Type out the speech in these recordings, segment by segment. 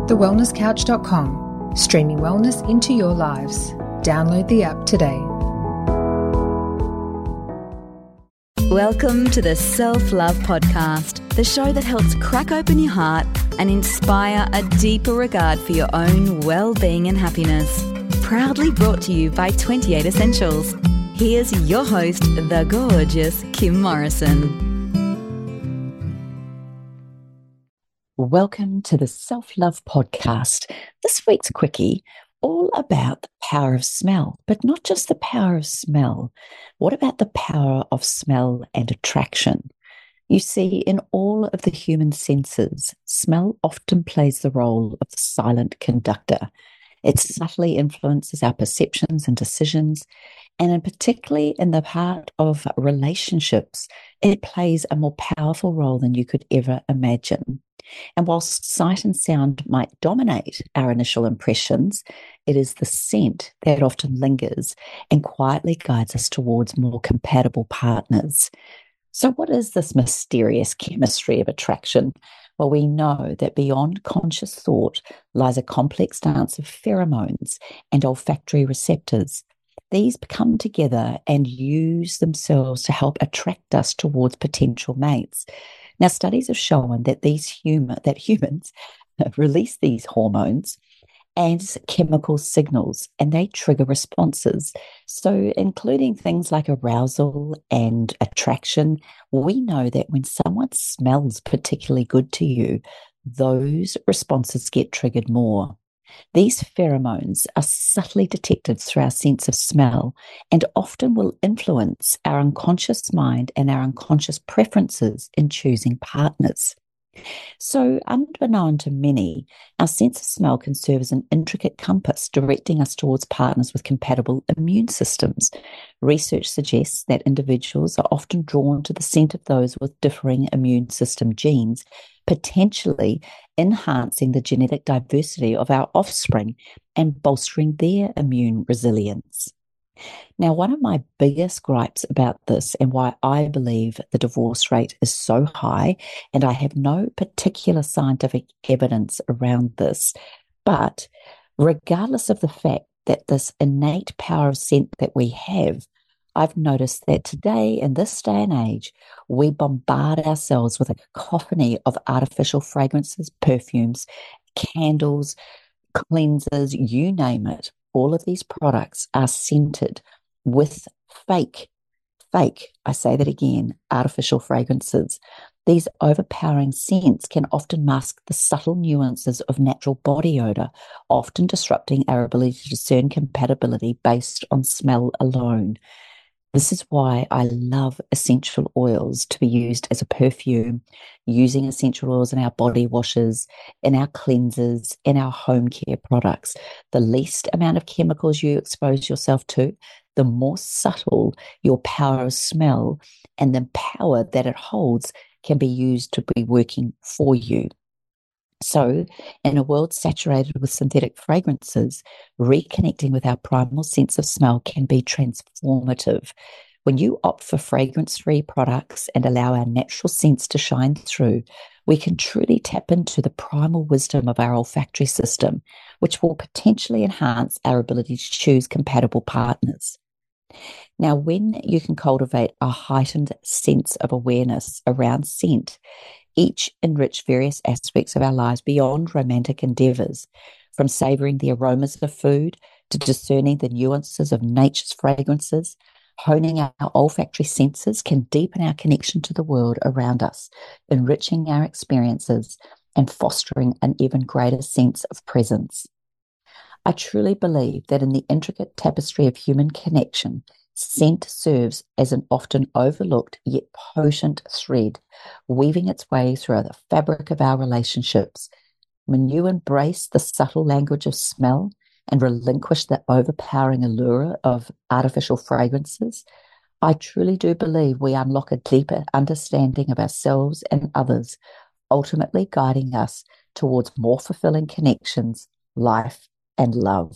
thewellnesscouch.com, streaming wellness into your lives. Download the app today. Welcome to the Self-Love Podcast, the show that helps crack open your heart and inspire a deeper regard for your own well-being and happiness. Proudly brought to you by 28 Essentials. Here's your host, the gorgeous Kim Morrison. Welcome to the Self-Love Podcast. This week's quickie, all about the power of smell, but not just the power of smell. What about the power of smell and attraction? You see, in all of the human senses, smell often plays the role of the silent conductor. It subtly influences our perceptions and decisions, and particularly in the part of relationships, it plays a more powerful role than you could ever imagine. And whilst sight and sound might dominate our initial impressions, it is the scent that often lingers and quietly guides us towards more compatible partners. So what is this mysterious chemistry of attraction? Well, we know that beyond conscious thought lies a complex dance of pheromones and olfactory receptors. These come together and use themselves to help attract us towards potential mates. Now, studies have shown that humans release these hormones as chemical signals, and they trigger responses. So, including things like arousal and attraction, we know that when someone smells particularly good to you, those responses get triggered more. These pheromones are subtly detected through our sense of smell and often will influence our unconscious mind and our unconscious preferences in choosing partners. So, unbeknown to many, our sense of smell can serve as an intricate compass directing us towards partners with compatible immune systems. Research suggests that individuals are often drawn to the scent of those with differing immune system genes, potentially enhancing the genetic diversity of our offspring and bolstering their immune resilience. Now, one of my biggest gripes about this and why I believe the divorce rate is so high, and I have no particular scientific evidence around this, but regardless of the fact that this innate power of scent that we have, I've noticed that today, in this day and age, we bombard ourselves with a cacophony of artificial fragrances, perfumes, candles, cleansers, you name it. All of these products are scented with fake, I say that again, artificial fragrances. These overpowering scents can often mask the subtle nuances of natural body odor, often disrupting our ability to discern compatibility based on smell alone. This is why I love essential oils to be used as a perfume, using essential oils in our body washes, in our cleansers, in our home care products. The least amount of chemicals you expose yourself to, the more subtle your power of smell and the power that it holds can be used to be working for you. So, in a world saturated with synthetic fragrances, reconnecting with our primal sense of smell can be transformative. When you opt for fragrance-free products and allow our natural scents to shine through, we can truly tap into the primal wisdom of our olfactory system, which will potentially enhance our ability to choose compatible partners. Now, when you can cultivate a heightened sense of awareness around scent, each enrich various aspects of our lives beyond romantic endeavors, from savoring the aromas of food to discerning the nuances of nature's fragrances. Honing our olfactory senses can deepen our connection to the world around us, enriching our experiences and fostering an even greater sense of presence. I truly believe that in the intricate tapestry of human connection, scent serves as an often overlooked yet potent thread, weaving its way through the fabric of our relationships. When you embrace the subtle language of smell and relinquish the overpowering allure of artificial fragrances, I truly do believe we unlock a deeper understanding of ourselves and others, ultimately guiding us towards more fulfilling connections, life, and love.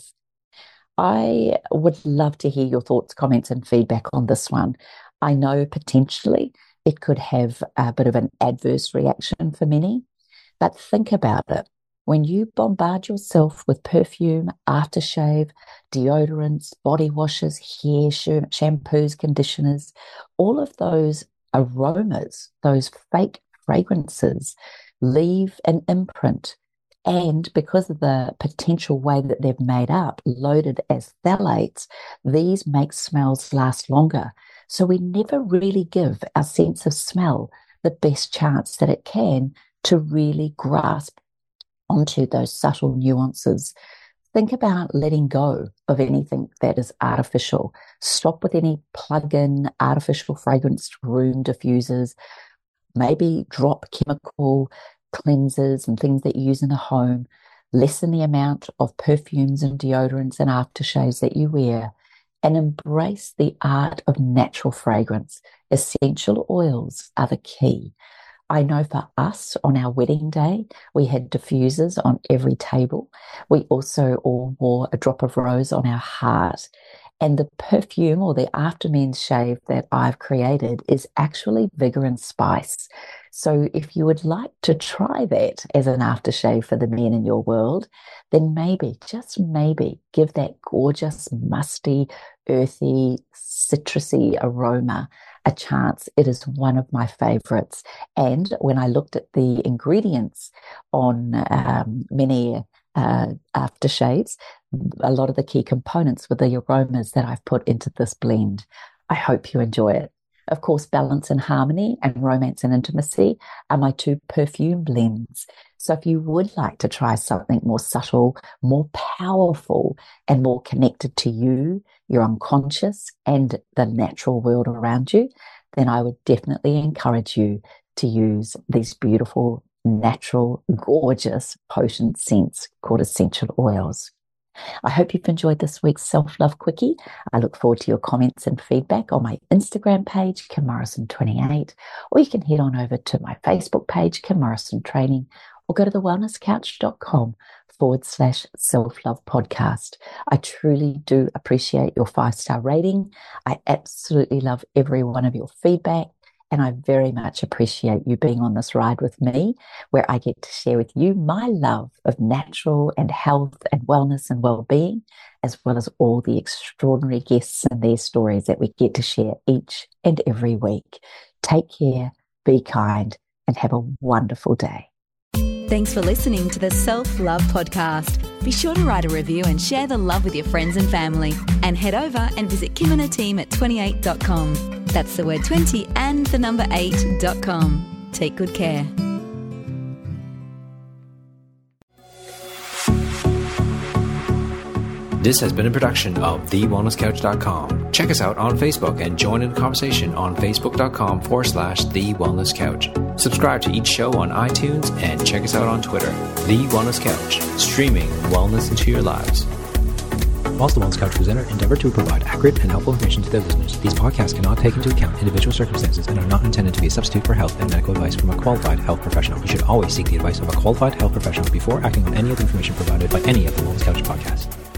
I would love to hear your thoughts, comments, and feedback on this one. I know potentially it could have a bit of an adverse reaction for many, but think about it. When you bombard yourself with perfume, aftershave, deodorants, body washes, hair shampoos, conditioners, all of those aromas, those fake fragrances leave an imprint. And because of the potential way that they're made up, loaded as phthalates, these make smells last longer. So we never really give our sense of smell the best chance that it can to really grasp onto those subtle nuances. Think about letting go of anything that is artificial. Stop with any plug-in artificial fragrance room diffusers. Maybe drop chemical cleansers and things that you use in the home. Lessen the amount of perfumes and deodorants and aftershaves that you wear, and embrace the art of natural fragrance. Essential oils are the key. I know for us on our wedding day, we had diffusers on every table. We also all wore a drop of rose on our heart. And the perfume or the aftermen's shave that I've created is actually vigor and spice. So if you would like to try that as an aftershave for the men in your world, then maybe, just maybe, give that gorgeous, musty, earthy, citrusy aroma a chance. It is one of my favorites. And when I looked at the ingredients on many aftershaves, a lot of the key components were the aromas that I've put into this blend. I hope you enjoy it. Of course, Balance and Harmony and Romance and Intimacy are my two perfume blends. So if you would like to try something more subtle, more powerful, and more connected to you, your unconscious, and the natural world around you, then I would definitely encourage you to use these beautiful, natural, gorgeous, potent scents called essential oils. I hope you've enjoyed this week's Self-Love Quickie. I look forward to your comments and feedback on my Instagram page, Kim Morrison 28, or you can head on over to my Facebook page, Kim Morrison Training, or go to thewellnesscouch.com/self-love podcast. I truly do appreciate your 5-star rating. I absolutely love every one of your feedback. And I very much appreciate you being on this ride with me, where I get to share with you my love of natural and health and wellness and well-being, as well as all the extraordinary guests and their stories that we get to share each and every week. Take care, be kind, and have a wonderful day. Thanks for listening to the Self-Love Podcast. Be sure to write a review and share the love with your friends and family. And head over and visit Kim and her team at 28.com. That's the word 20 and the number 8.com. Take good care. This has been a production of TheWellnessCouch.com. Check us out on Facebook and join in the conversation on Facebook.com/TheWellnessCouch. Subscribe to each show on iTunes and check us out on Twitter. The Wellness Couch, streaming wellness into your lives. Whilst the Wellness Couch presenter endeavor to provide accurate and helpful information to their listeners, these podcasts cannot take into account individual circumstances and are not intended to be a substitute for health and medical advice from a qualified health professional. You should always seek the advice of a qualified health professional before acting on any of the information provided by any of the Wellness Couch podcasts.